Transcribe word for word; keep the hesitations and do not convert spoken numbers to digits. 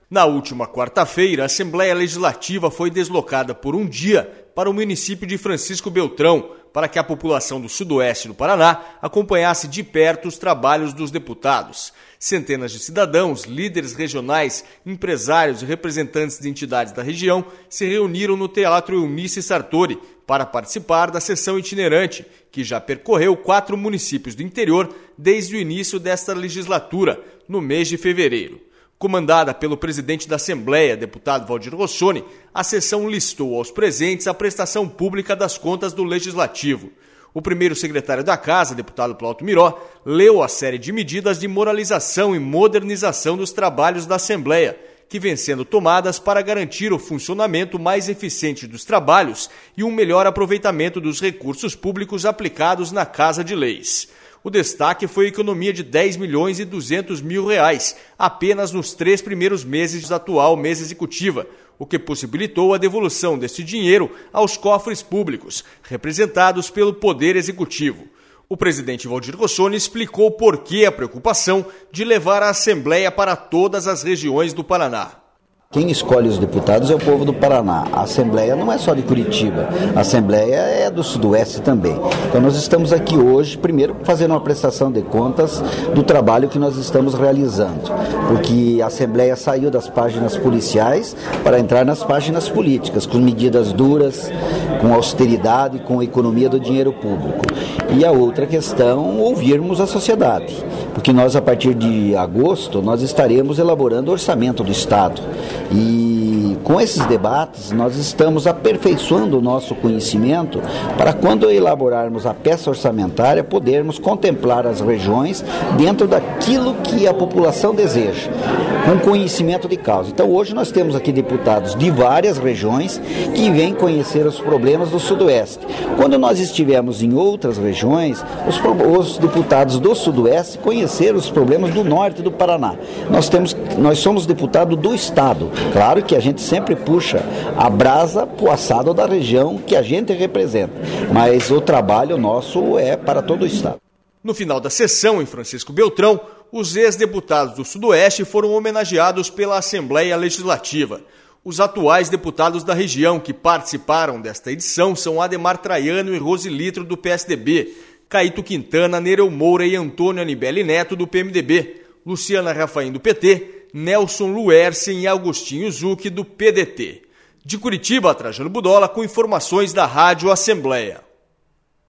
Na última quarta-feira, a Assembleia Legislativa foi deslocada por um dia para o município de Francisco Beltrão, para que a população do sudoeste do Paraná acompanhasse de perto os trabalhos dos deputados. Centenas de cidadãos, líderes regionais, empresários e representantes de entidades da região se reuniram no Teatro Eunice Sartori para participar da sessão itinerante, que já percorreu quatro municípios do interior desde o início desta legislatura, no mês de fevereiro. Comandada pelo presidente da Assembleia, deputado Valdir Rossoni, a sessão listou aos presentes a prestação pública das contas do Legislativo. O primeiro secretário da Casa, deputado Plauto Miró, leu a série de medidas de moralização e modernização dos trabalhos da Assembleia, que vêm sendo tomadas para garantir o funcionamento mais eficiente dos trabalhos e um melhor aproveitamento dos recursos públicos aplicados na Casa de Leis. O destaque foi a economia de dez milhões e duzentos mil reais, apenas nos três primeiros meses da atual mesa executiva, o que possibilitou a devolução desse dinheiro aos cofres públicos, representados pelo Poder Executivo. O presidente Valdir Rossoni explicou por que a preocupação de levar a Assembleia para todas as regiões do Paraná. Quem escolhe os deputados é o povo do Paraná. A Assembleia não é só de Curitiba, a Assembleia é do Sudoeste também. Então nós estamos aqui hoje, primeiro, fazendo uma prestação de contas do trabalho que nós estamos realizando, porque a Assembleia saiu das páginas policiais para entrar nas páginas políticas, com medidas duras, com austeridade, com economia do dinheiro público. E a outra questão, ouvirmos a sociedade, porque nós, a partir de agosto, nós estaremos elaborando o orçamento do Estado. E com esses debates nós estamos aperfeiçoando o nosso conhecimento para, quando elaborarmos a peça orçamentária, podermos contemplar as regiões dentro daquilo que a população deseja, com conhecimento de causa. Então hoje nós temos aqui deputados de várias regiões que vêm conhecer os problemas do Sudoeste. Quando nós estivermos em outras regiões, os, os deputados do Sudoeste conheceram os problemas do Norte do Paraná. Nós, temos, nós somos deputados do Estado. Claro que a gente sempre puxa a brasa para o assado da região que a gente representa, mas o trabalho nosso é para todo o Estado. No final da sessão, em Francisco Beltrão, os ex-deputados do Sudoeste foram homenageados pela Assembleia Legislativa. Os atuais deputados da região que participaram desta edição são Ademar Traiano e Rosilitro, do P S D B, Caíto Quintana, Nereu Moura e Antônio Anibele Neto, do P M D B, Luciana Rafaim, do P T, Nelson Luersen e Agostinho Zucchi, do P D T. De Curitiba, Trajano Budola, com informações da Rádio Assembleia.